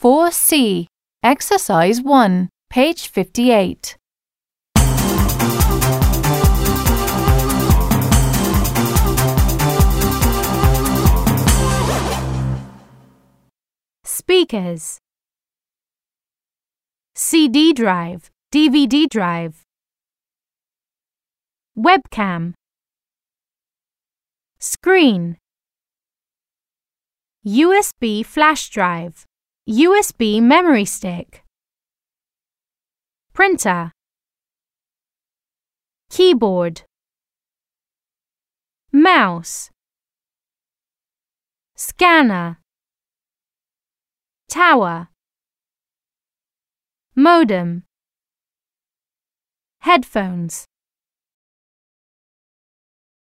4C, Exercise 1, page 58. Speakers: CD drive, DVD drive. Webcam. Screen. USB flash drive, USB memory stick. Printer. Keyboard. Mouse. Scanner. Tower. Modem. Headphones.